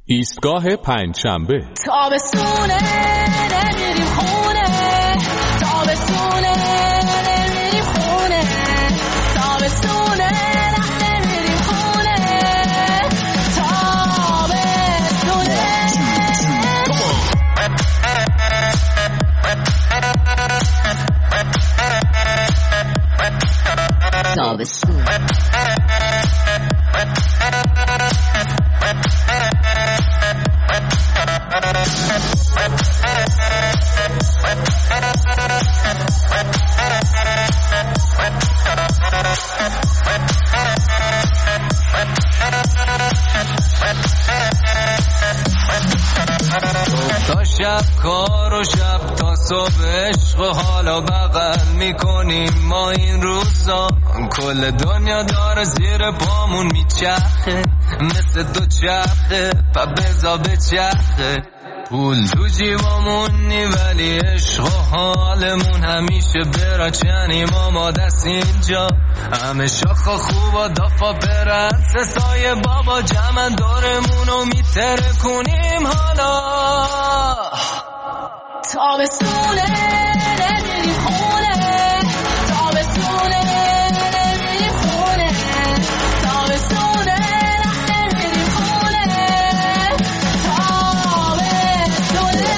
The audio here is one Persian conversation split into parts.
ایستگاه پنجشنبه. تابستونه نمیریم خونه، تابستونه نمیریم خونه، تابستونه نمیریم خونه، تابستونه. تابستون تا شب کار و شب تا صبح عشق و حالا بغل میکنیم ما این روزا، کل دنیا داره زیر پامون میچرخه مثل دو چرخه، پا بزا بچرخه، پول تو جیبامونی ولی عشق و حالمون همیشه براچنیم ما دست اینجا، همه شاخا خوبا دافا پرنس سایه بابا جمن دارمونو میتره کنیم حالا. تابستونه نمیریم خونه، تابستونه نمیریم خونه، تابستونه نمیریم خونه، تابستونه.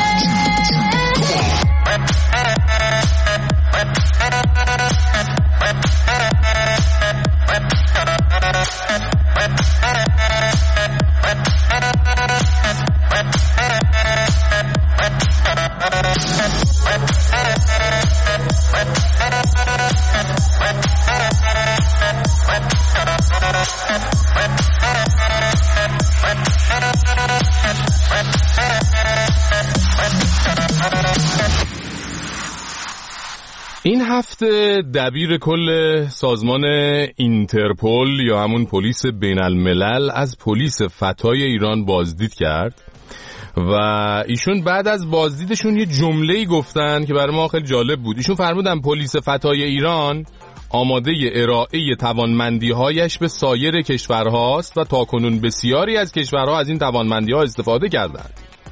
این هفته دبیر کل سازمان اینترپل یا همون پلیس بین الملل از پلیس فتای ایران بازدید کرد و ایشون بعد از بازدیدشون یه جمله‌ای گفتن که برای ما خیلی جالب بود. ایشون فرمودن پلیس فتای ایران آماده ارائه توانمندی‌هایش به سایر کشورهاست و تاکنون بسیاری از کشورها از این توانمندی‌ها استفاده کردند.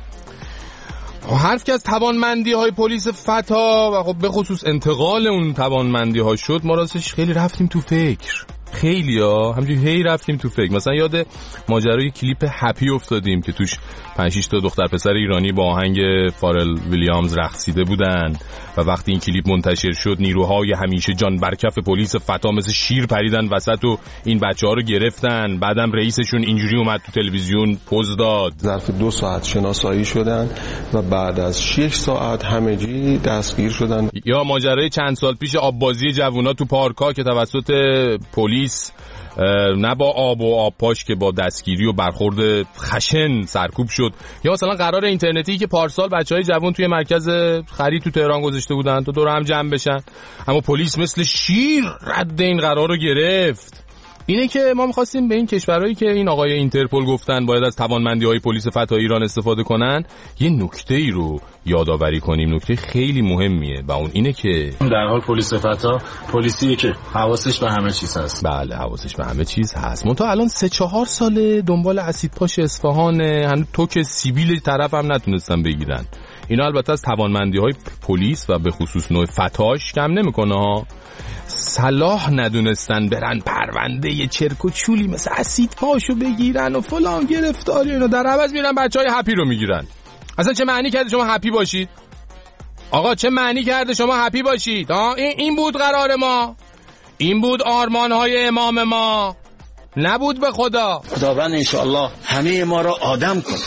حرف که از توانمندی‌های پلیس فتا و خب به خصوص انتقال اون توانمندی‌ها شد، ما راستش خیلی رفتیم تو فکر، خیلی‌ها همینجوری هی رفتیم تو فکر. مثلا یاد ماجرای کلیپ هپی افتادیم که توش 5-6 تا دختر پسر ایرانی با آهنگ فارل ویلیامز رقصیده بودن و وقتی این کلیپ منتشر شد نیروهای همیشه جان برکف پلیس فتا مثل شیر پریدن وسط و این بچه‌ها رو گرفتن. بعدم رئیسشون اینجوری اومد تو تلویزیون پوز داد. ظرف 2 ساعت شناسایی شدن و بعد از 6 ساعت همگی دستگیر شدن. یا ماجرای چند سال پیش آببازی جوونا تو پارکا که توسط پلیس نه با آب و آب پاش که با دستگیری و برخورد خشن سرکوب شد. یا مثلا قرار اینترنتی که پارسال بچهای جوان توی مرکز خرید تو تهران گذاشته بودن تا دور هم جمع بشن، اما پلیس مثل شیر رد این قرار رو گرفت. اینه که ما می‌خواستیم به این کشورهایی که این آقای اینترپل گفتن باید از توانمندی‌های پلیس فتای ایران استفاده کنن یه نکته‌ای رو یادآوری کنیم، نکته خیلی مهمیه و اون اینه که در حال پلیس فتا پلیسیه که حواسش به همه چیز هست. بله حواسش به همه چیز هست. منتها الان 3-4 ساله دنبال اسیدپاش اصفهان، هنوز توک سیبیل طرف هم نتونستن بگیرن. اینا البته از توانمندی‌های پلیس و به خصوص نوع فتاش کم نمی‌کنه ها. صلاح ندونستن برن پرونده یه چرک و چولی مثل اسید پاشو بگیرن و فلان گرفتاری اینا، در عوض میرن بچهای هپی رو میگیرن. اصلا چه معنی کرده شما هپی باشید؟ آقا چه معنی کرده شما هپی باشید؟ این بود قرار ما، این بود آرمانهای امام ما، نبود به خدا. خداوند انشاءالله همه ما را آدم کن.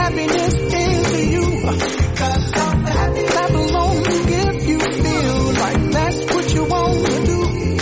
happiness is to you. Clap along if you feel like that's what you want to do.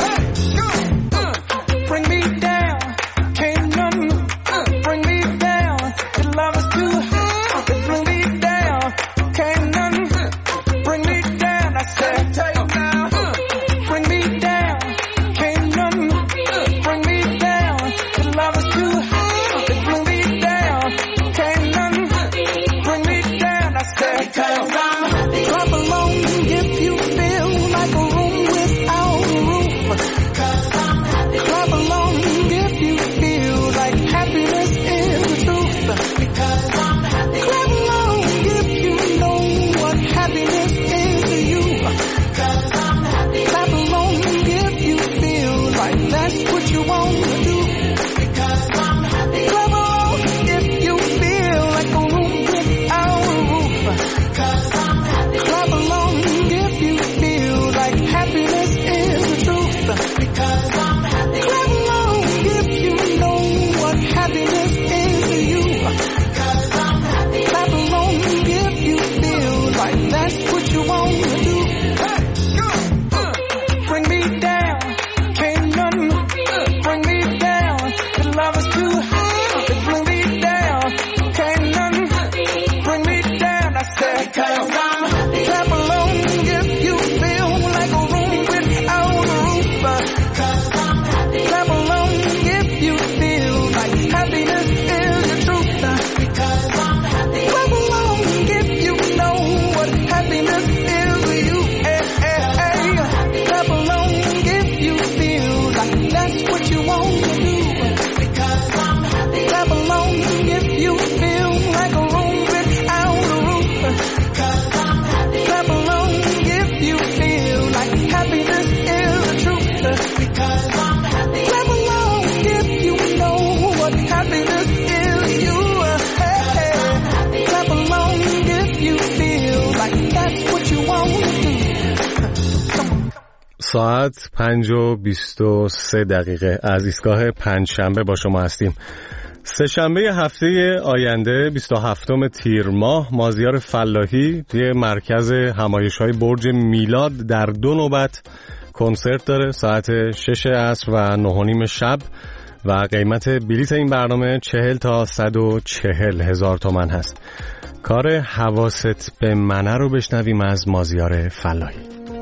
Bring me down, can't nothing bring me down. The love is too high, bring me down, can't nothing bring me down. I said, take now, bring me down, can't nothing bring me down. The love is too high, bring me down, can't nothing bring me down. I said, clap along if you feel like a room without a roof. Clap along if you feel like happiness is the truth. Clap along if you know what happiness is to you. Clap along if you feel like that's what you want to do. Clap along if you feel like a room without a roof. Clap along if you feel like happiness is the truth. Clap along if you know what happiness is to you. Clap along if you feel like that's what you want to do. Bring me down, can't nothing bring me down. The love is too high, bring me down, can't nothing bring me down. I said, clap along if you feel like a room without a roof. Clap along if you feel like happiness is the truth. Clap along if you know what happiness is to you. Clap along if you feel like that's what you want to do. Clap along if you feel like a room without a roof. Clap along if you feel like happiness is the truth. Clap along if you know what happiness is to you. Clap along if you feel like that's what you want to do. ساعت 5:23 از ایستگاه پنجشنبه با شما هستیم. سه‌شنبه هفته آینده 27 تیر ماه مازیار فلاحی توی مرکز همایش‌های برج میلاد در 2 نوبت کنسرت داره، ساعت 6 عصر و 9:30 شب و قیمت بلیت این برنامه 40 تا 140 هزار تومان هست. کار حواست به منه رو بشنویم از مازیار فلاحی.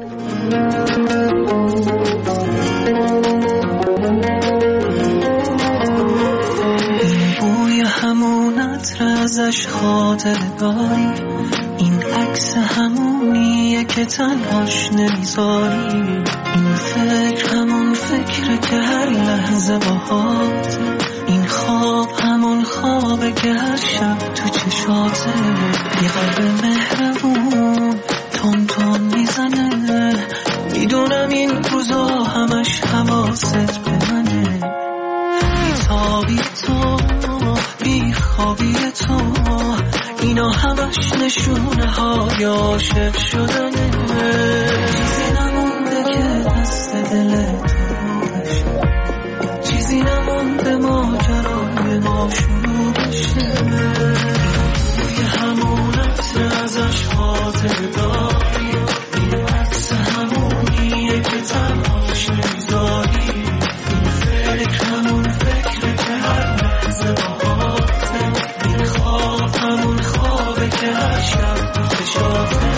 بوی همون عطر ازش خاطر داری، این عکس همونیه که تنهاش نمیذاری، این فکر همون فکره که هر لحظه باهات، این خواب همون خوابه که هر شب تو چشاته، یه قلب مهربون تون تون میزنه، میدونم این روزا همش حواست به منه، بیتابی تو بیخوابی تو اینا همش نشونه های عاشق شدنه، چیزی نمونده که دست دلت بشه، چیزی نمونده ماجرای ما شروع بشه، توی همون عطر ازش خاطر داری، این عکس همونیه که تنهاش نمیذاری، این فکر همون فکره که هر لحظه باهاته، این خواب همون خوابه که هر شب تو چشاته.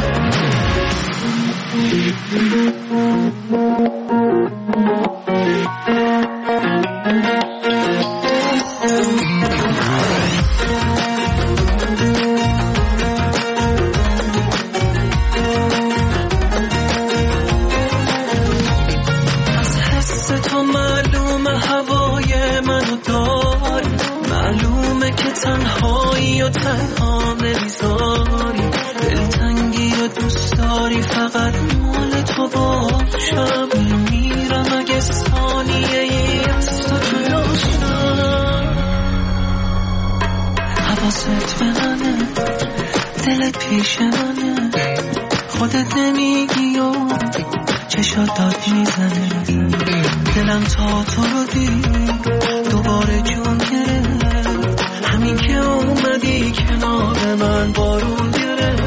تنهایی و تنها نمیذاری، دلتنگی و دوست داری فقط مال تو باشم، میمیرم اگه ثانیه ای از تو جداشم، حواست به منه دلت پیش منه، خودت نمیگی و چشات داد میزنه، دلم تا تو رو دید دوباره جون گرفت، همین که اومدی کنار من بارون گرفت.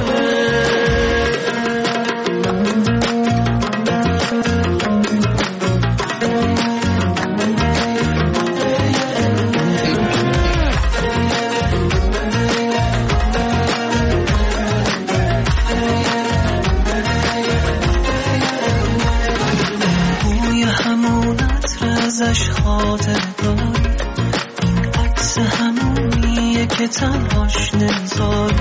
بوی همون عطر ازش خاطر داری، این عکس همونیه که تنهاش نمیذاری.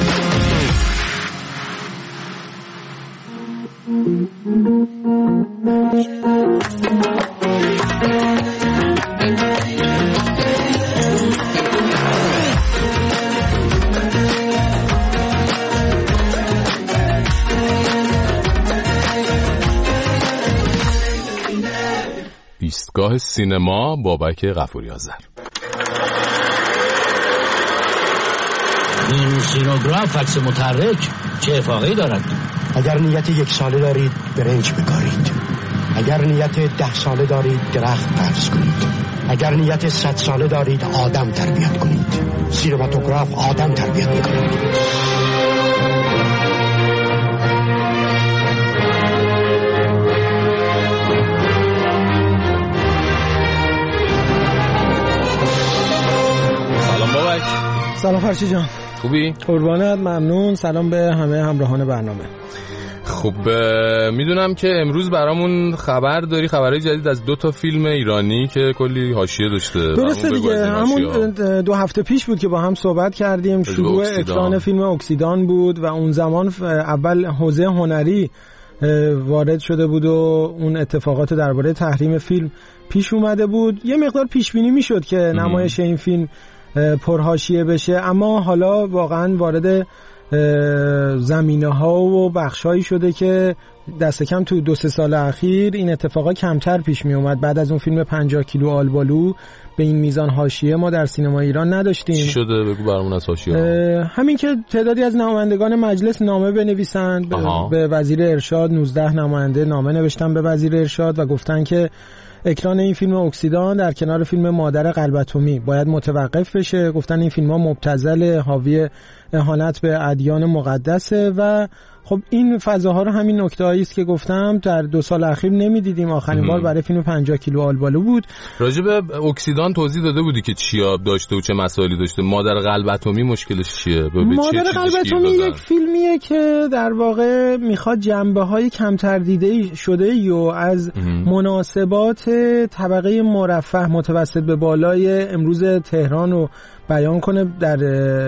ایستگاه سینما بابک غفوری آذر. این سینوگراف عکس متحرک چه افاقه‌ای دارد؟ اگر نیت 1 ساله دارید برنج بکارید، اگر نیت 10 ساله دارید درخت فرض کنید، اگر نیت 100 ساله دارید آدم تربیت کنید. سینماتوگراف آدم تربیت میکنید. سلام فرشی جان. خوبی؟ قربانت، ممنون. سلام به همه همراهان برنامه. خب میدونم که امروز برامون خبر داری، خبرهای جدید از 2 فیلم ایرانی که کلی حاشیه داشته. درسته دیگه، همون 2 هفته پیش بود که با هم صحبت کردیم. شروع اکران فیلم اکسیدان بود و اون زمان اول حوزه هنری وارد شده بود و اون اتفاقات درباره تحریم فیلم پیش اومده بود. یه مقدار پیش بینی میشد که نمایش این فیلم پرحاشیه بشه، اما حالا واقعا وارد زمینه ها و بخش هایی شده که دست کم تو 2-3 سال اخیر این اتفاقا کمتر پیش می اومد. بعد از اون فیلم 50 کیلو آلبالو به این میزان حاشیه ما در سینما ایران نداشتیم. چی شده؟ بگو برامون از حاشیه. همین که تعدادی از نمایندگان مجلس نامه بنویسند به وزیر ارشاد. 19 نماینده نامه نوشتن به وزیر ارشاد و گفتن که اکران این فیلم اکسیدان در کنار فیلم مادر قلب اتمی باید متوقف بشه. گفتن این فیلم‌ها مبتذل، حاوی اهانت به ادیان مقدسه و خب این فضاها رو، همین نکته‌ای است که گفتم در 2 سال اخیر نمی‌دیدیم. آخرین بار برای فیلم 50 کیلو آلبالو بود. راجع به اکسیدان توضیح داده بودی که چیا داشته و چه مسائلی داشته. مادر قلب اتمی مشکلش چیه؟ مادر قلب اتمی یک فیلمیه که در واقع میخواد جنبه‌های کمتر دیده شده و از مناسبات طبقه مرفه متوسط به بالای امروز تهران رو بیان کنه در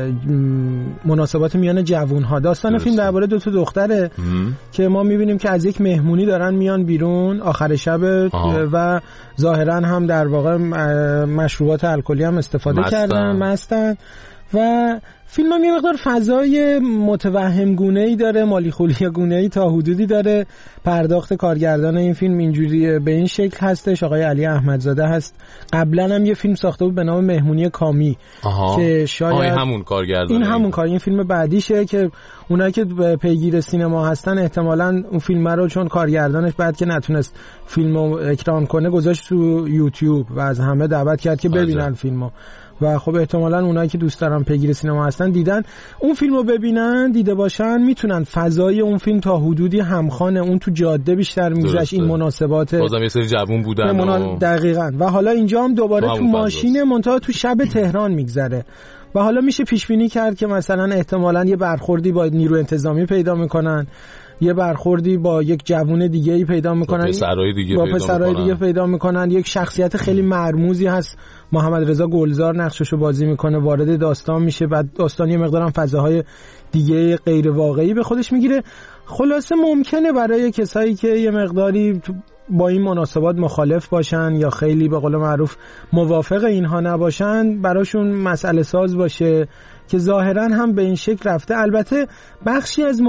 مناسبات میان جوان‌ها. داستان فیلم درباره 2 دختره که ما میبینیم که از یک مهمونی دارن میان بیرون آخر شب و ظاهرا هم در واقع مشروبات الکلی هم استفاده کردن، مستن و فیلم هم یه مقدار فضای متوهم گونه‌ای داره، مالی خولی گونه‌ای تا حدودی داره. پرداخت کارگردان این فیلم اینجوری به این شکل هستش، آقای علی احمدزاده هست. قبلا هم یه فیلم ساخته بود به نام مهمونی کامی که شاید همون کارگردان، این همون کار، این فیلم بعدیشه که اونایی که پیگیر سینما هستن احتمالاً اون فیلم رو چون کارگردانش بعد که نتونست فیلمو اکران کنه گذاشت تو یوتیوب و از همه دعوت کرد که ببینن فیلمو و خب احتمالاً اونایی که دوست دارن پیگیر سینما هستن دیدن اون فیلمو ببینن، دیده باشن، میتونن فضای اون فیلم تا حدودی همخوانه. اون تو جاده بیشتر میگذشت، این مناسبات بازم یه سری جوون بودن دقیقاً و حالا اینجا هم دوباره تو ماشین منتها تو شب تهران میگذره و حالا میشه پیش بینی کرد که مثلا احتمالاً یه برخوردی با نیروی انتظامی پیدا میکنن، یه برخوردی با یک جوون دیگه‌ای پیدا میکنن، با پسرای دیگه پیدا میکنن. یک شخصیت خیلی مرموزی هست، محمد رضا گلزار نقششو بازی میکنه، وارد داستان میشه. بعد داستان یه مقدارم فضاهای دیگه غیر واقعی به خودش میگیره. خلاصه ممکنه برای کسایی که یه مقداری با این مناسبات مخالف باشن یا خیلی به قول معروف موافق اینها نباشن براشون مسئله ساز باشه که ظاهرا هم به این شکل رفته. البته بخشی از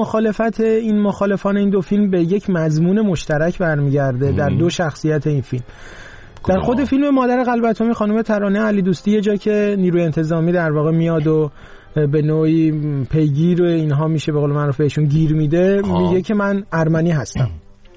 مخالفان این 2 فیلم به یک مضمون مشترک برمیگرده در 2 شخصیت این فیلم. در خود فیلم مادر قلب اتمی خانم ترانه علی دوستی یه جا که نیروی انتظامی در واقع میاد و به نوعی پیگیر و اینها میشه به قول معروف بهشون گیر میده، میگه که من ارمنی هستم.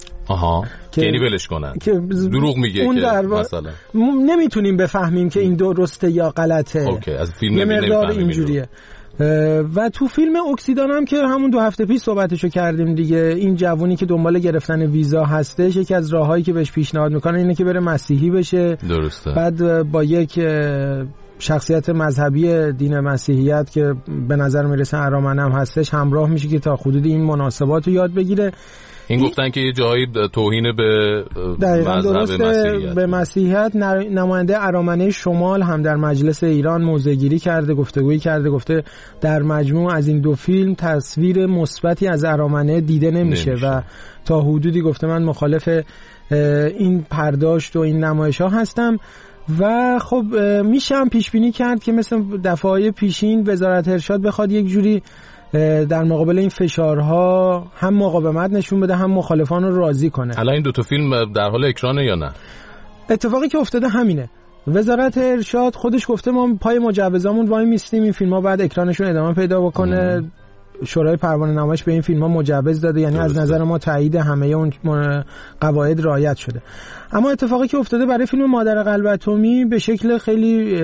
یعنی ولش کنن که دروغ میگه که مثلا نمیتونیم بفهمیم که این درسته یا غلطه. از فیلم یه مقدار اینجوریه و تو فیلم اکسیدان هم که همون 2 هفته پیش صحبتشو کردیم دیگه، این جوونی که دنبال گرفتن ویزا هستش، یکی از راههایی که بهش پیشنهاد میکنه اینه که بره مسیحی بشه. درسته. بعد با یک شخصیت مذهبی دین مسیحیت که به نظر میرسه ارامنه هم هستش همراه میشه که تا حدود این مناسبات رو یاد بگیره. این گفتن که یه جایی توهین به مذهب مسیحیت، به مسیحیت. نماینده ارامنه شمال هم در مجلس ایران موضع‌گیری کرده، گفتگویی کرده، گفته در مجموع از این 2 فیلم تصویر مثبتی از ارامنه دیده نمیشه و تا حدودی گفته من مخالف این پرداشت و این نمایش‌ها هستم. و خب میشه هم پیش بینی کرد که مثل دفعه‌های پیشین وزارت ارشاد بخواد یک جوری در مقابل این فشارها هم مقاومت نشون بده هم مخالفان رو راضی کنه. الان این 2 فیلم در حال اکرانه یا نه؟ اتفاقی که افتاده همینه. وزارت ارشاد خودش گفته ما پای مجوزامون وای میستیم، این فیلم‌ها بعد اکرانشون ادامه پیدا بکنه. شورای پروانه نمایش به این فیلم‌ها مجوز داده، یعنی از نظر ما تایید همه اون قواعد رعایت شده. اما اتفاقی که افتاده برای فیلم مادر قلب اتمی به شکل خیلی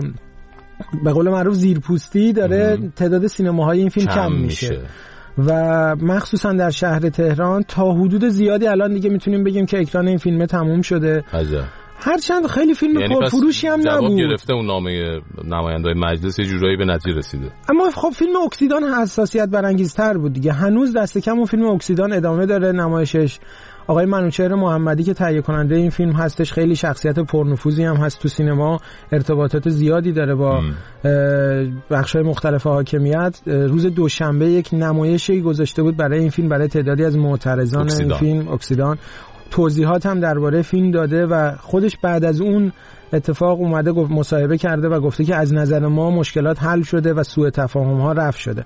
به قول معروف زیرپوستی داره تعداد سینماهای این فیلم کم میشه و مخصوصا در شهر تهران تا حدود زیادی الان دیگه میتونیم بگیم که اکران این فیلم تموم شده. عجب. هرچند خیلی فیلم یعنی پرفروشی هم نبود. جواب گرفته اون نامه نماینده‌های مجلس یه جورایی به نتیجه رسیده. اما خب فیلم اکسیدان حساسیت برانگیزتر بود دیگه. هنوز دست کم اون فیلم اکسیدان ادامه داره نمایشش. آقای منوچهر محمدی که تهیه کننده این فیلم هستش خیلی شخصیت پرنفوذی هم هست تو سینما، ارتباطات زیادی داره با بخش‌های مختلف حاکمیت. روز دوشنبه یک نمایشی گذاشته بود برای این فیلم برای تعدادی از معترضان این فیلم اکسیدان. توضیحات هم درباره فیلم داده و خودش بعد از اون اتفاق اومده مصاحبه کرده و گفته که از نظر ما مشکلات حل شده و سوء تفاهم‌ها رفع شده.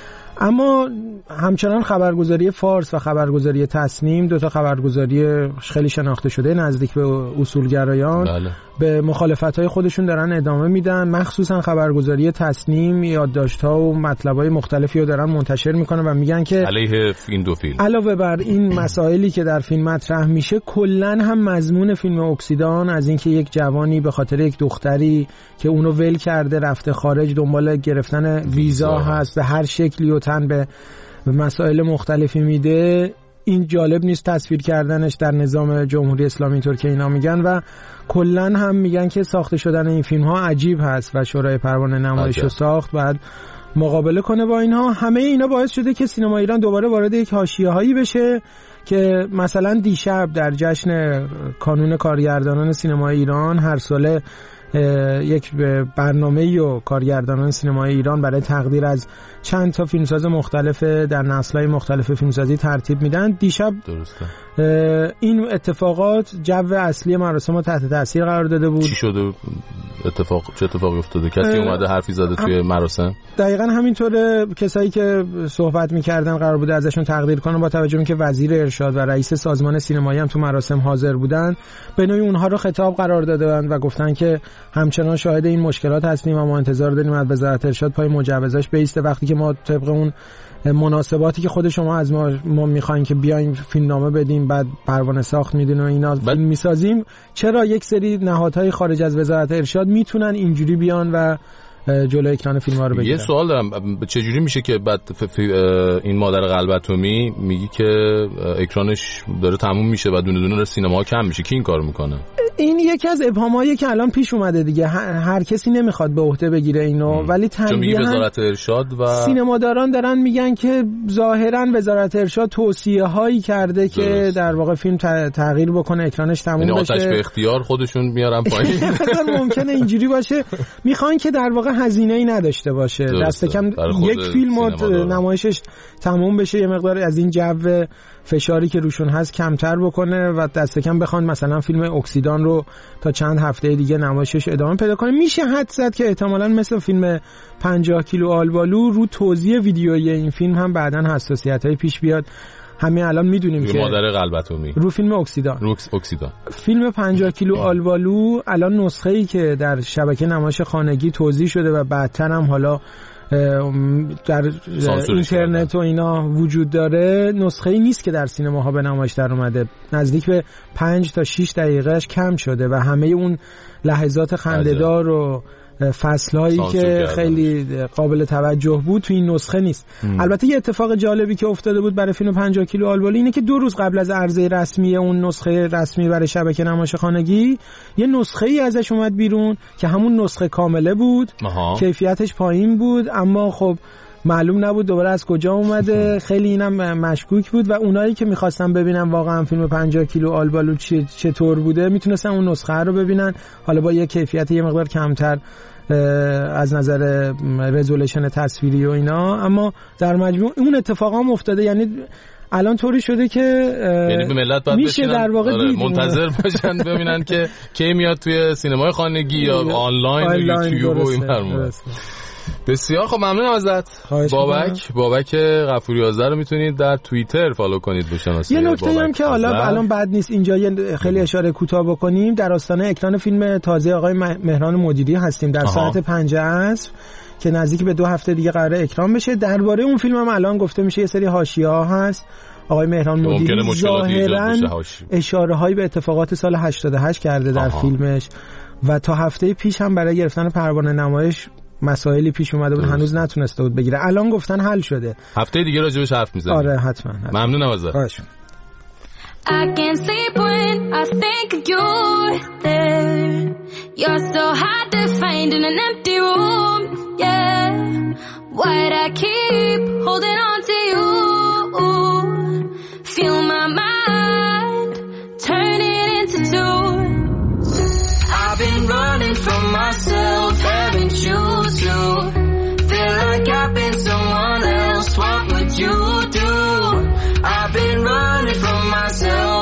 اما همچنان خبرگزاری فارس و خبرگزاری تصنیم، 2 تا خبرگزاری خیلی شناخته شده نزدیک به اصولگرایان، به مخالفت‌های خودشون دارن ادامه میدن. مخصوصا خبرگزاری تصنیم یادداشت‌ها و مطلب‌های مختلفی رو دارن منتشر میکنن و میگن که علیه این 2 فیلم علاوه بر این مسائلی که در فیلم مطرح میشه، کلاً هم مضمون فیلم اکسیدان از اینکه یک جوانی به خاطر یک دختری که اونو ول کرده رفته خارج دنبال گرفتن ویزا هست، به هر شکلی و تن به مسائل مختلفی میده، این جالب نیست تصویر کردنش در نظام جمهوری اسلامی اینطور که اینا میگن و کلن هم میگن که ساخته شدن این فیلم ها عجیب هست و شورای پروانه نمایش رو ساخت بعد مقابله کنه با اینها. همه اینا باعث شده که سینما ایران دوباره وارد یک حاشیه‌هایی بشه که مثلا دیشب در جشن کانون کارگردانان سینما ایران هر ساله یک برنامه‌ای و کارگردانان سینمای ایران برای تقدیر از چند تا فیلمساز مختلف در نسل‌های مختلف فیلمسازی ترتیب میدن. دیشب درسته این اتفاقات جو اصلی مراسم رو تحت تاثیر قرار داده بود. چی شده؟ چه اتفاقی افتاده؟ کسی اومده حرفی زده توی مراسم؟ دقیقاً همینطوره. کسایی که صحبت می‌کردن قرار بوده ازشون تقدیر کنن، با توجه به اینکه وزیر ارشاد و رئیس سازمان سینمایی هم تو مراسم حاضر بودن، به نوعی اونها رو خطاب قرار دادن و گفتن که همچنان شاهد این مشکلات هستیم و ما انتظار داریم از وزارت ارشاد پای مجوزاش بیسته. وقتی که ما طبق اون مناسباتی که خود شما از ما میخواین که بیایم فیلمنامه بدیم بعد پروانه ساخت میدین و اینا فیلم میسازیم، چرا یک سری نهادهای خارج از وزارت ارشاد میتونن اینجوری بیان و جلوی اکران فیلم‌ها رو بگیرن؟ یه سوال دارم، چجوری میشه که بعد این مادر قلب اتمی میگی که اکرانش داره تموم میشه و دونه دونه سینما کم میشه؟ کی این کارو میکنه؟ این یکی از ابهامایی که الان پیش اومده دیگه. هر کسی نمیخواد به عهده بگیره اینو، ولی تنبیه وزارت ارشاد و سینماداران دارن میگن که ظاهرا وزارت ارشاد توصیه هایی کرده که در واقع فیلم تغییر بکنه، اکرانش تموم بشه. آتش به اختیار خودشون میارن پایین. ممکنه اینجوری باشه، میخوان که در واقع هزینه‌ای نداشته باشه، دست کم یک فیلم نمایشش تموم بشه، یه مقدار از این جو فشاری که روشون هست کمتر بکنه و دست کم بخوان مثلا فیلم اکسیدان رو تا چند هفته دیگه نمایشش ادامه پیدا کنه. میشه حد زد که احتمالاً مثل فیلم 50 کیلو آلبالو رو توزیع ویدیویی این فیلم هم بعداً حساسیت‌های پیش بیاد. همین الان میدونیم که مادر قلب اتمی رو فیلم اکسیدان فیلم 50 کیلو آلبالو الان نسخه‌ای که در شبکه نمایش خانگی توزیع شده و بعدتر هم حالا در اینترنت و اینا وجود داره، نسخه‌ای نیست که در سینماها به نمایش در اومده. نزدیک به 5 تا 6 دقیقهش کم شده و همه اون لحظات خنده‌دار و فصل‌هایی که خیلی قابل توجه بود تو این نسخه نیست. البته یه اتفاق جالبی که افتاده بود برای فیلم 50 کیلو آلبالی اینه که 2 روز قبل از عرضه رسمی اون نسخه رسمی برای شبکه نمایش خانگی یه نسخه‌ای ازش اومد بیرون که همون نسخه کامله بود. کیفیتش پایین بود اما خب معلوم نبود دوباره از کجا اومده. خیلی اینم مشکوک بود و اونایی که می‌خواستن ببینن واقعا فیلم 50 کیلو آلبالو چطور بوده میتونستن اون نسخه رو ببینن، حالا با یه کیفیت یه مقدار کمتر از نظر رزولوشن تصویری و اینا، اما در مجموع اون اتفاقا هم افتاده. یعنی الان طوری شده که یعنی ملت باید میشه در واقع منتظر باشن ببینن که کی میاد توی سینمای خانگی یا آنلاین یوتیوب و این برنامه. بسیار خب ممنونم ازت بابک غفوری آذر رو میتونید در توییتر فالو کنید بشناسید. یه نکته هم که حالا الان بد نیست اینجا خیلی اشاره کوتاه بکنیم، در آستانه اکران فیلم تازه آقای مهران مدیری هستیم در ساعت 5 عصر که نزدیک به 2 هفته دیگه قراره اکران بشه. درباره اون فیلم هم الان گفته میشه یه سری حاشیه‌ها هست. آقای مهران مدیری ظاهراً اشاره‌هایی به اتفاقات سال 88 کرده در فیلمش و تا هفته پیش هم برای گرفتن پروانه نمایش مسائلی پیش اومده بود، هنوز نتونسته بود بگیره. الان گفتن حل شده. هفته دیگه راجبش حرف میزنیم. آره حتما. ممنونم ازت. I can't sleep when I think you're there. You're so hard to find in an empty room. Yeah. Why'd I keep holding on to you? Feel my mind turning into two. I've been running from myself, having choose you. Feel like I've been someone else. What would you do? I've been running from myself.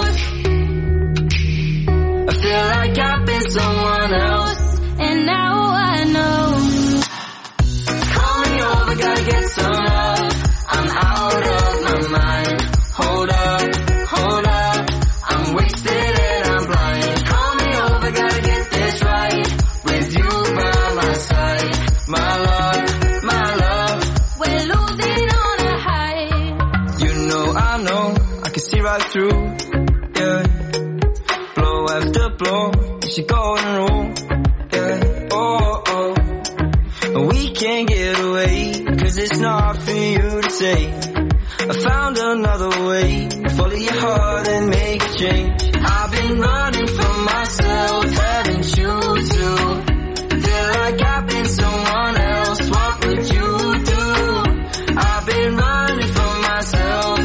I feel like I've been someone else, and now I know. Call me over, gotta get some love. I'm out of my mind. Hold up, I'm wasted and I'm blind. Call me over, gotta get this right. With you by my side, my love, we're losing on a high. You know I can see right through, yeah. Blow after blow, it's your golden rule, yeah. Oh, we can't get away, 'cause it's not for you to say. I found another way, follow your heart and make a change. I've been running from myself, haven't you too? Feel like I've been someone else, what would you do? I've been running from myself.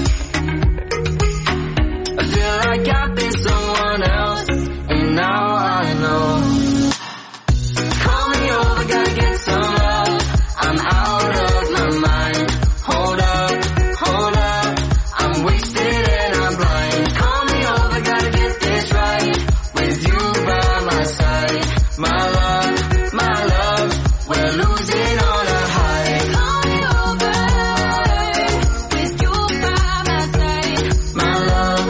I feel like I've been someone else, and now I know. Call me over, gotta get some love. I'm out of my mind. Hold up, I'm wasted and I'm blind. Call me over, gotta get this right. With you by my side, my love, we're losing on a high. Call me over, with you by my side, my love.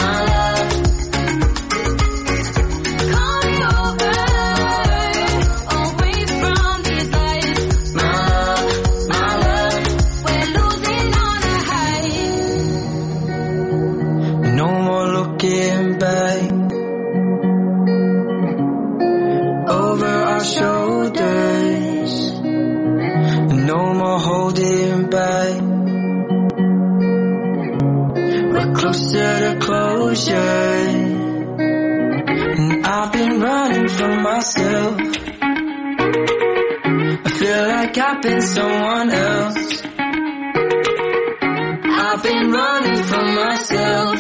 Call me over, away from these eyes, my love, we're losing on a high. No more looking back over our shoulders. No more holding back. We're closer to closure. And I've been running from myself. I feel like I've been someone else. I've been running from myself.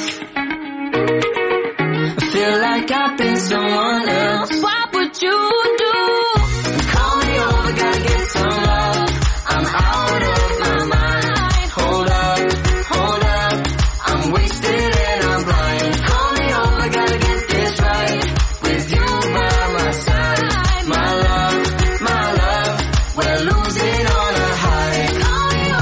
I feel like I've been someone else. What would you do? Call me over, gotta get some love. I'm out of my mind. Hold up, I'm wasted and I'm blind. Call me over, gotta get this right. With you by my side, my love, we're losing on a high. Call me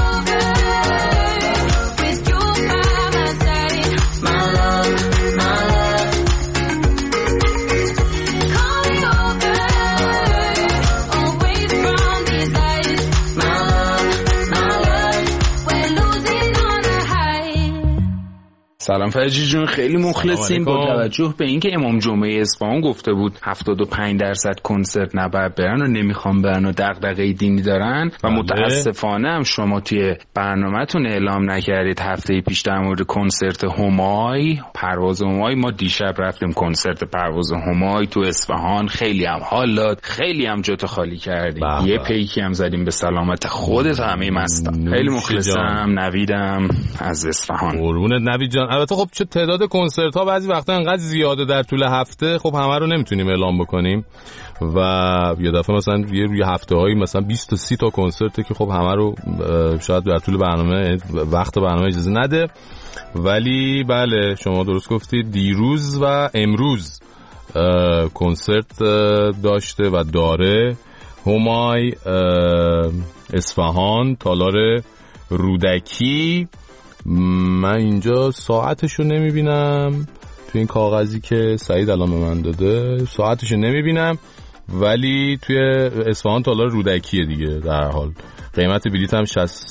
سلام فرجی جون، خیلی مخلصیم. با توجه به اینکه امام جمعه اصفهان گفته بود 75% کنسرت نباید برن و نمیخوان برن و دغدغه دینی دارن و متاسفانه هم شما توی برنامه‌تون اعلام نکردید هفته پیش در مورد کنسرت همای، پرواز همای. ما دیشب رفتیم کنسرت پرواز همای تو اصفهان، خیلی هم حال داد، خیلی هم جات خالی کردیم، یه پیکی هم زدیم به سلامت خودت همه مستان. خیلی مخلصم، نویدم از اصفهان. قربونت نوید جان. البته خب چه تعداد کنسرت ها بعضی وقتا انقدر زیاده در طول هفته، خب همه رو نمیتونیم اعلام بکنیم و یه دفعه مثلا روی هفته هایی مثلا 20 تا 30 تا کنسرته که خب همه رو شاید در طول برنامه وقت برنامه اجازه نده. ولی بله شما درست گفتید، دیروز و امروز کنسرت داشته و داره همای اصفهان، تالار رودکی. من اینجا ساعتشو نمیبینم توی این کاغذی که سعید الان به من داده، ساعتشو نمیبینم، ولی توی اصفهان تالار رودکیه دیگه. در حال قیمت بلیط هم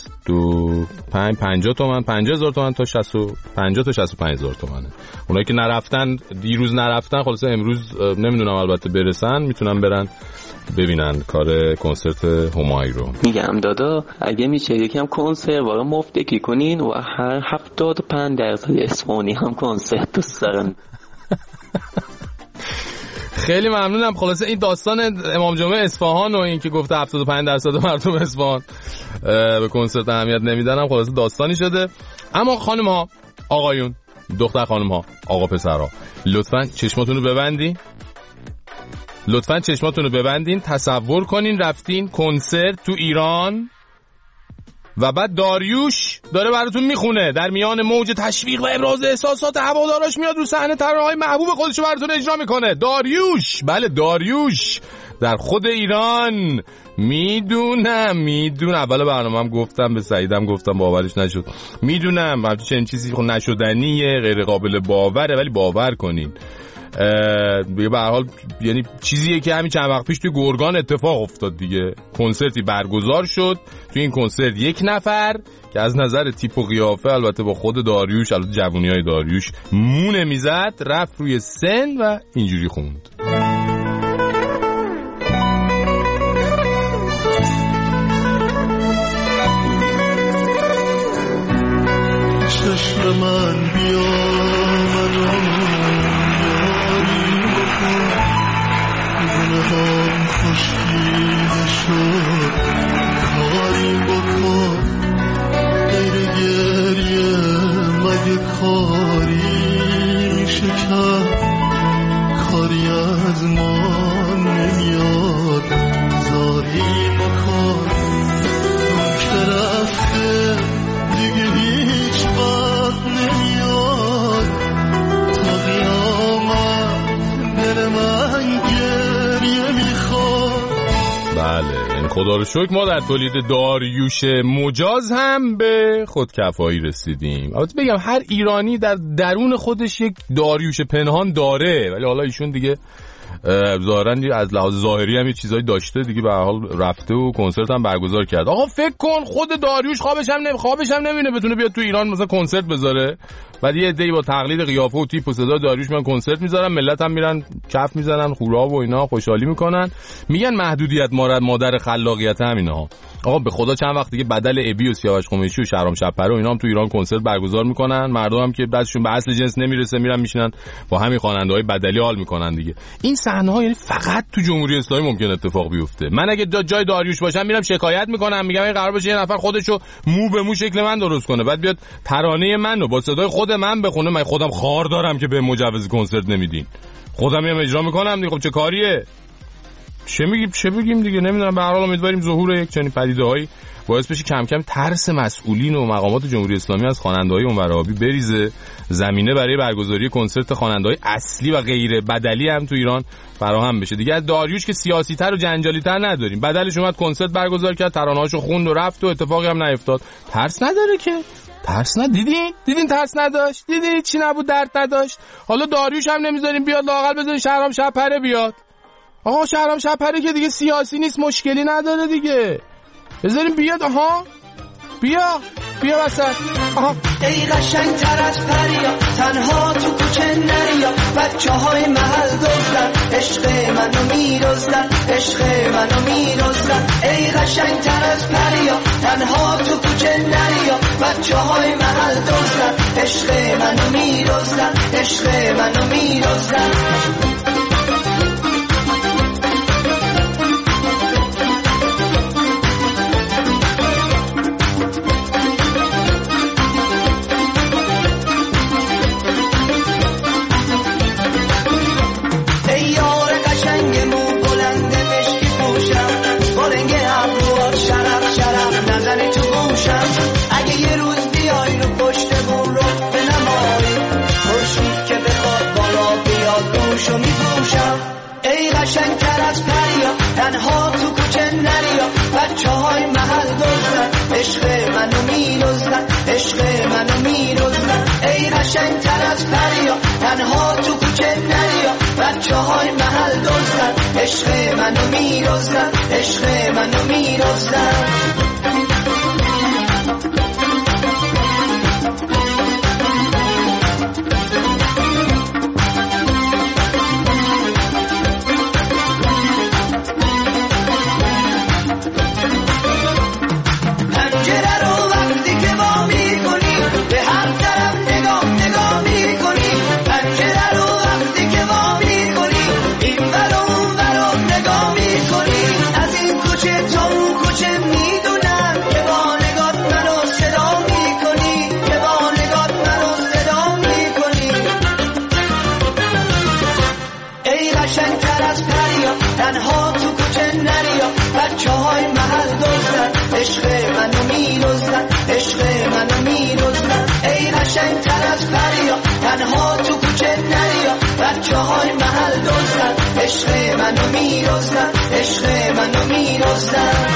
50 تومن، 50,000 تومن تا 50 تا 65,000 تومنه. اونایی که نرفتن، دیروز نرفتن، خلاصه امروز نمیدونم البته برسن، میتونن برن ببینن کار کنسرت همایی رو. میگم دادا اگه میشه یکم کنسروار مفتکی کنین و هر 75% اصفهانی هم کنسرت دوست دارن. خیلی ممنونم. خلاصه این داستان امام جمعه اصفهان و این که گفته 75% مردم اصفهان به کنسرت اهمیت نمیدن، خلاصه داستانی شده. اما خانم ها، آقایون، دختر خانم ها، آقا پسرها، لطفاً چشماتون رو ببندین. لطفاً چشماتون رو ببندین. تصور کنین رفتین کنسرت تو ایران و بعد داریوش داره براتون میخونه، در میان موج تشویق و ابراز احساسات هواداراش میاد رو صحنه ترانه‌های محبوب خودش رو براتون اجرا میکنه. داریوش، بله داریوش در خود ایران. میدونم اول برنامه‌ام گفتم، به سعیدم گفتم، باورش نشد. میدونم همچین چیزی نشدنیه، غیر قابل باوره، ولی باور کنین به هر حال یعنی چیزیه که همین چند وقت پیش توی گرگان اتفاق افتاد دیگه. کنسرتی برگزار شد، توی این کنسرت یک نفر که از نظر تیپ و قیافه البته با خود داریوش، البته جوونیای داریوش مونه میزد، رفت روی سن و اینجوری خوند. چشم من بیا هم خوشگیده شد، کاری بکن غیر گریه، مگه کاری میشه کرد؟ کاری از ما نمیاد، زاری بکن. اون که رفته دیگه هیچ وقت نمیاد، تا قیامت دل من بله، یعنی خدا رو شکر ما در تولید داریوش مجاز هم به خودکفایی رسیدیم. البته بگم هر ایرانی در درون خودش یک داریوش پنهان داره، ولی حالا ایشون دیگه ظاهرا از لحاظ ظاهری هم یه چیزایی داشته دیگه، به هر حال رفته و کنسرت هم برگزار کرد. آقا فکر کن خود داریوش خوابش هم نمیبینه بتونه بیاد تو ایران مثلا کنسرت بذاره، بعد یه عده‌ای با تقلید قیافه و تیپ و صدا داریوش میان کنسرت میذارن، ملت هم میرن کف میزنن، خورا و اینا خوشحالی میکنن. میگن محدودیت مادر خلاقیت همینا. آقا به خدا چند وقت دیگه بدل ابی و سیاوش قمیشی و شهرام شب‌پره و اینا هم تو ایران کنسرت برگزار میکنن. مردم هم که دستشون به اصل جنس نمیرسه میرن میشینن با همین خواننده‌های بدلی حال میکنن دیگه. این صحنه‌ها یعنی فقط تو جمهوری اسلامی ممکن اتفاق بیفته. من اگه جای داریوش باشم میرم شکایت میکنم، میگم این قرار باشه یه نفر خودشو مو به مو شکل من درست کنه، بعد بیاد ترانه منو با صدای خود من بخونه. من خودم خار دارم که به مجوز کنسرت نمیدین، خودم میام اجرا میکنم دیگه. خب چه کاریه؟ چه بگیم دیگه، نمیدونم. به هر حال امیدواریم ظهور یک چنین پدیده‌هایی باعث بشه کم کم ترس مسئولین و مقامات جمهوری اسلامی از خواننده‌های اونور آبی بریزه، زمینه برای برگزاری کنسرت خواننده‌های اصلی و غیر بدلی هم تو ایران فراهم بشه. دیگه از داریوش که سیاسی‌تر و جنجالی‌تر نداریم، بدلش اومد کنسرت برگزار کرد، ترانه‌هاشو خوند و رفت و اتفاقی هم نیفتاد. ترس نداره که، ترس دیدین ترس نداشت، دیدین چی نبود، درد نداشت. حالا داریوش هم نمیذاریم بیاد، لااقل بذارین شهرام شب‌پره بیاد. آقا شهرام شب‌پره که دیگه سیاسی نیست، مشکلی نداره دیگه، بذاریم بیاد. آها بیا بیا وسط. آها. ای قشنگ تر از پریا تنها تو کوچه نریا بچه های محل دزدن عشق منو میرزدن عشق منو میرزدن ای قشنگ تر از پریا تنها تو کوچه نریا بچه های محل دزدن عشق منو میرزدن عشق منو میرزدن اگه یه روز بیای رو پشت بون رو بنمایی خورشید که بخواد بالا بیاد روشو میپوشم ای قشنگ تر از پریا تنها تو کوچه نریا بچه های محل دزدن عشق منو میرزدن عشق منو میرزدن ای قشنگ تر از پریا تنها تو کوچه نریا بچه های محل دزدن عشق منو میرزدن عشق منو میرزدن تنها تو کوچه نریا بچه های محل دزدن عشق منو میرزدن عشق منو میرزدن ای قشنگ تر از پریا تنها تو کوچه نریا بچه های محل دزدن عشق منو میرزدن عشق منو میرزدن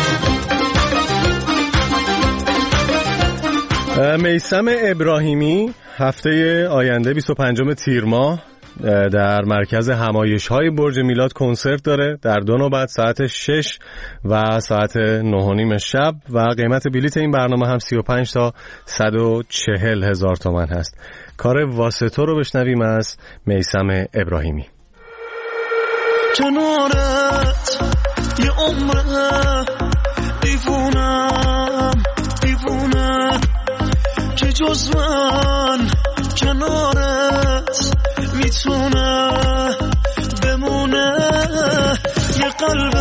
میثم ابراهیمی هفته آینده 25 تیر ماه در مرکز همایش‌های برج میلاد کنسرت داره در 2 نوبت ساعت 6 و ساعت 9:30 شب و قیمت بلیت این برنامه هم 35 تا 140 هزار تومان هست. کار واسطو رو بشنویم از میثم ابراهیمی. کنارت یه عمره دیوونم دیوونه که جز من کنارت میتونه بمونه یه قلب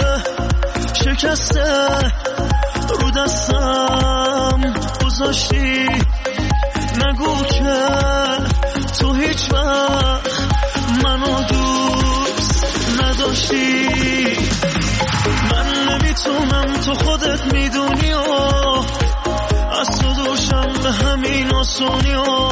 شکسته رو دستم گذاشتی نگو که تو هیچ وقت منو دوست نداشتی من نمیتونم تو خودت میدونی و از تو دوشم به همین آسونی و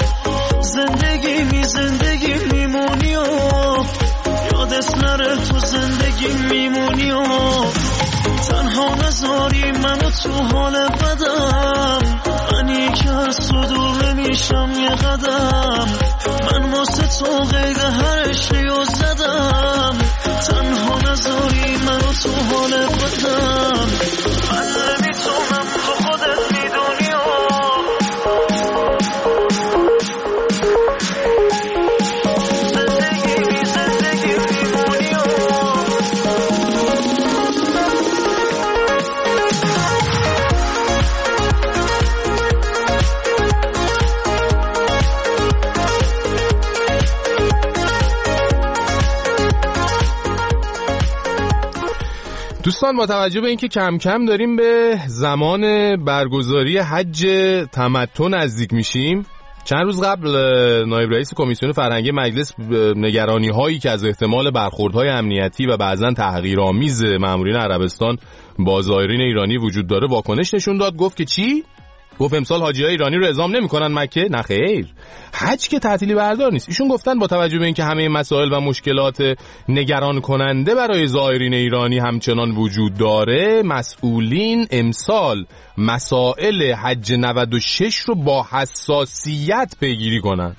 زندگی میمونی و یادت نره تو زندگی میمونی و تنها نذاری منو تو حال بدم منی که از تو دور نمیشم یه قدم من واسه تو قید هر عشقیو زدم تنها نذاری منو تو حال بدم من نمیتونم تو خودت میدونی و دوستان با توجه به اینکه کم کم داریم به زمان برگزاری حج تمتع نزدیک میشیم چند روز قبل نایب رئیس کمیسیون فرهنگی مجلس نگرانی هایی که از احتمال برخوردهای امنیتی و بعضا تحقیرآمیز مامورین عربستان با زائرین ایرانی وجود داره واکنش نشون داد. گفت که چی؟ گفت امسال حاجیای ایرانی رو اعزام نمی‌کنن مکه؟ نه خیر، حج که تعطیلی بردار نیست. ایشون گفتن با توجه به اینکه همه مسائل و مشکلات نگران کننده برای زائرین ایرانی همچنان وجود داره، مسئولین امسال مسائل حج 96 رو با حساسیت پیگیری کنن.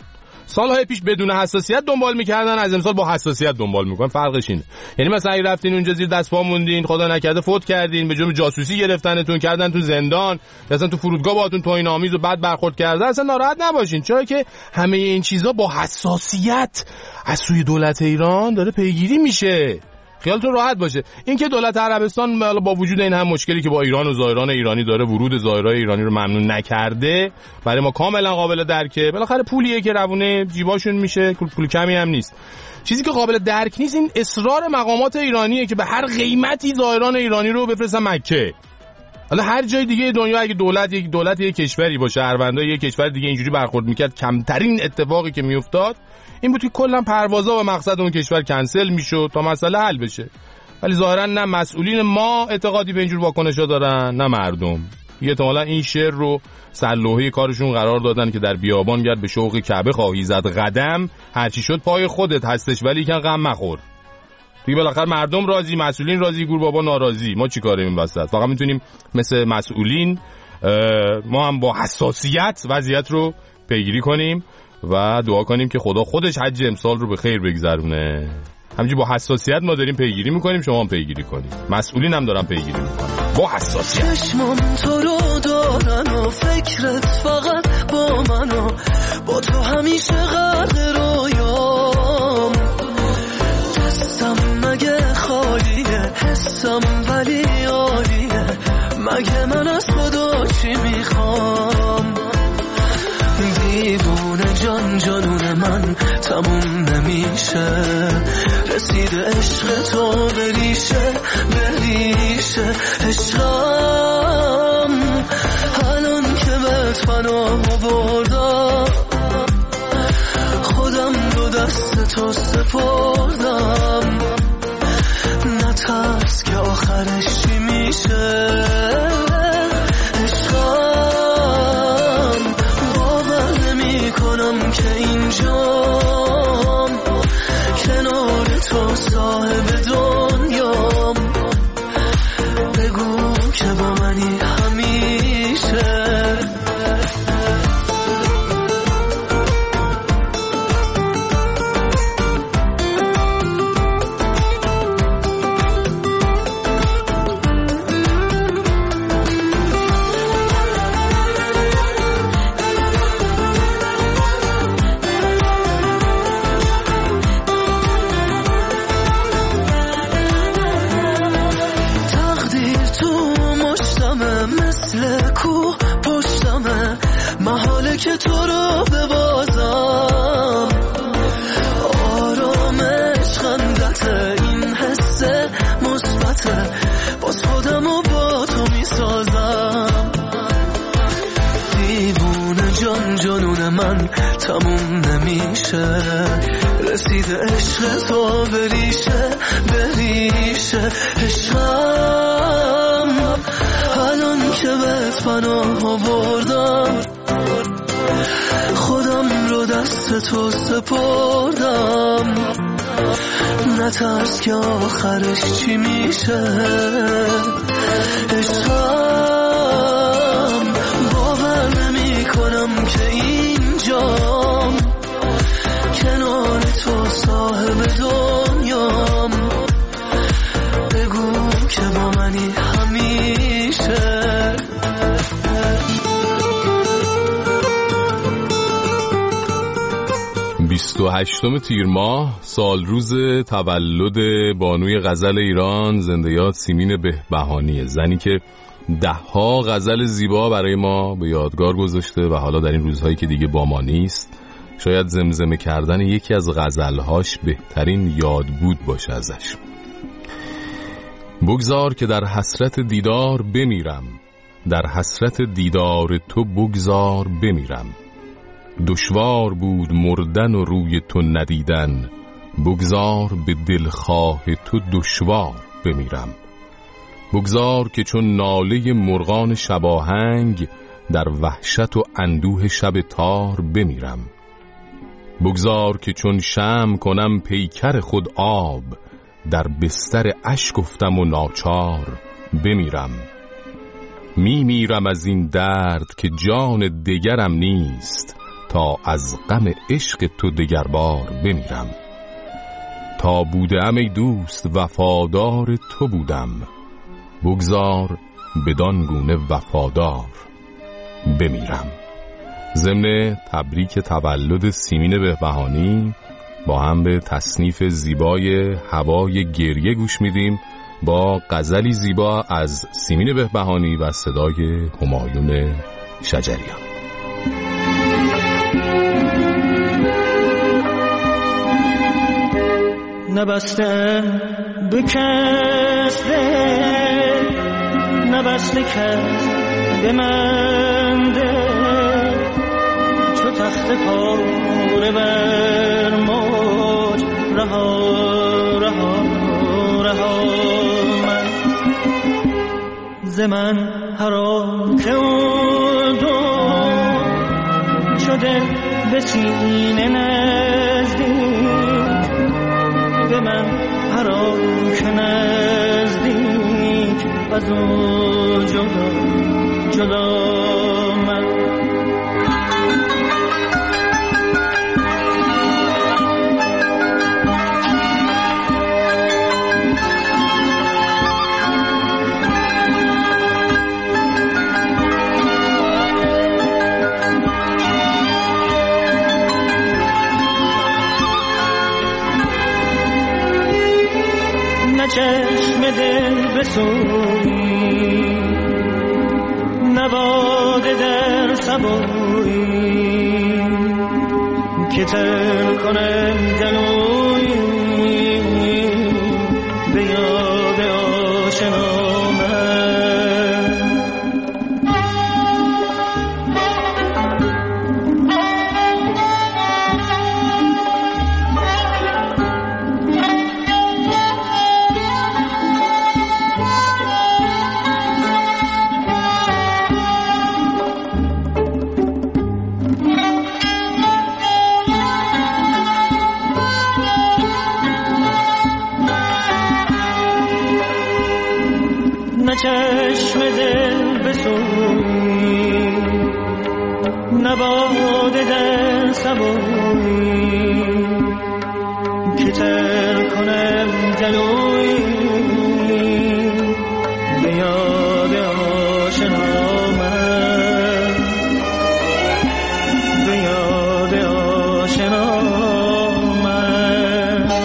سالهای پیش بدون حساسیت دنبال میکردن، از امسال با حساسیت دنبال میکنن. فرقش اینه. یعنی مثلا اگه رفتین اونجا زیر دست پا موندین، خدا نکرده فوت کردین، به جرم جاسوسی گرفتنتون، کردن تو زندان، مثلا تو فرودگاه باهاتون توهین‌آمیز و بد برخورد کردن، اصلا ناراحت نباشین، چرا که همه این چیزا با حساسیت از سوی دولت ایران داره پیگیری میشه. خیالتون راحت باشه. اینکه دولت عربستان با وجود این هم مشکلی که با ایران و زائران ایرانی داره، ورود زائرای ایرانی رو ممنوع نکرده، برای ما کاملا قابل درکه. بالاخره پولیه که روونه جیباشون میشه، پول کمی هم نیست. چیزی که قابل درک نیست این اصرار مقامات ایرانیه که به هر قیمتی زائران ایرانی رو بفرستن مکه. حالا هر جای دیگه دنیا اگه دولت یک کشوری با شهروندای یک کشور دیگه اینجوری برخورد میکرد، کمترین اتفاقی که میافتاد این بود که کلا پروازا و مقصد اون کشور کنسل میشد تا مسئله حل بشه. ولی ظاهرا نه مسئولین ما اعتقادی به اینجور واکنشا دارن، نه مردم. احتمالاً این شعر رو سرلوحه کارشون قرار دادن که در بیابان گرد به شوق کعبه خواهی زد قدم، هرچی شد پای خودت هستش ولی کن غم مخور. دیگه بالاخره مردم راضی، مسئولین راضی، گور بابا ناراضی. ما چیکاره این وسط؟ فقط میتونیم مثل مسئولین ما هم با حساسیت وضعیت رو پیگیری کنیم و دعا کنیم که خدا خودش حج امسال رو به خیر بگذرونه. همینجوری با حساسیت ما داریم پیگیری میکنیم، شما هم پیگیری کنید. مسئولین هم دارن پیگیری میکنن با حساسیت. چشمم تو رو دارن و فکرت فقط با من و با تو همیشه غرق رویام. دستم مگه خالیه، حسم ولی عالیه، مگه من از خدا چی میخوام؟ دیوونه جان جانون من تموم نمیشه، رسید عشق تو بریشه بریشه عشقم. الان که بهت پناه بردم خودم رو دست تو سپردم، نترس که آخرش چی میشه کنم که اینجام کنار تو صاحب دنیام. بگو که با منی همیشه. که تو رو ببازم آرامش خندته، این حس مثبته، باز خودمو با تو میسازم. دیوونه جان جانون من تموم نمیشه، رسید عشق تو بریشه بریشه عشقم. الان که بهت پناه بردم خودم رو دست تو سپردم، نترس که آخرش چی میشه عشقم. باور نمی کنم که اینجام کنار تو صاحب دنیام. بگو که با منی همیشه. 28 تیر ماه سال روز تولد بانوی غزل ایران زنده یاد سیمین بهبهانی، زنی که دهها غزل زیبا برای ما به یادگار گذاشته و حالا در این روزهایی که دیگه با ما نیست شاید زمزمه کردن یکی از غزلهاش بهترین یاد بود باشه ازش. بگذار که در حسرت دیدار بمیرم، در حسرت دیدار تو بگذار بمیرم. دشوار بود مردن و روی تو ندیدن، بگذار به دلخواه تو دشوار بمیرم. بگذار که چون ناله مرغان شباهنگ در وحشت و اندوه شب تار بمیرم. بگذار که چون شمع کنم پیکر خود آب، در بستر اشک افتم و ناچار بمیرم. میمیرم از این درد که جان دگرم نیست، تا از غم عشق تو دگربار بمیرم. تا بودم ای دوست وفادار تو بودم، بگذار بدان گونه وفادار بمیرم. ضمن تبریک تولد سیمین بهبهانی با هم به تصنیف زیبای هوای گریه گوش میدیم با غزلی زیبا از سیمین بهبهانی و صدای همایون شجریان. نبسته بکسته نبسته کس به من ده، چو تخت پاره بر موج رها رها رها من ز من حرام که اون دو شده به سینه نزدیک، به من حرام که نزدیک از اون جدا جدا من. چشم دل بسوی نباده در سبوی که تر کنم جلوی به یاد آشنا من. چشم دل بسوی نباده در سبوی که تر کنم جلوی به یاد آشنا من، به یاد آشنا من.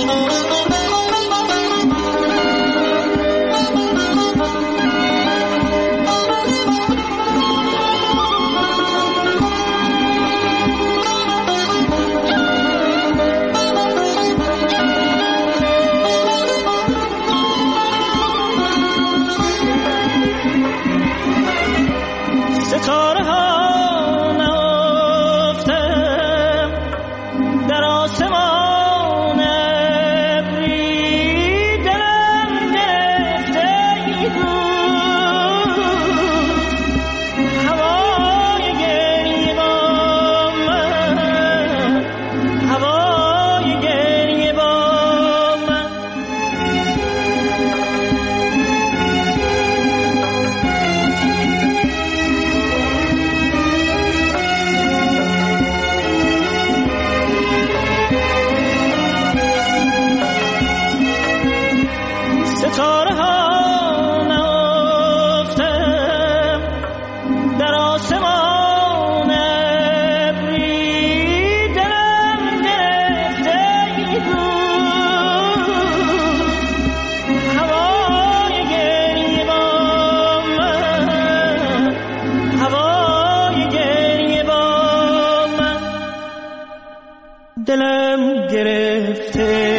ستاره ها نهفتم در آسمان ابری، دلم گرفته ای بود هوای گریه با من، هوای گریه با من. ستاره ها نهفتم در آسمان ابری، دلم گرفته ای بود هوای گریه با من، هوای گریه با من. دلم گرفته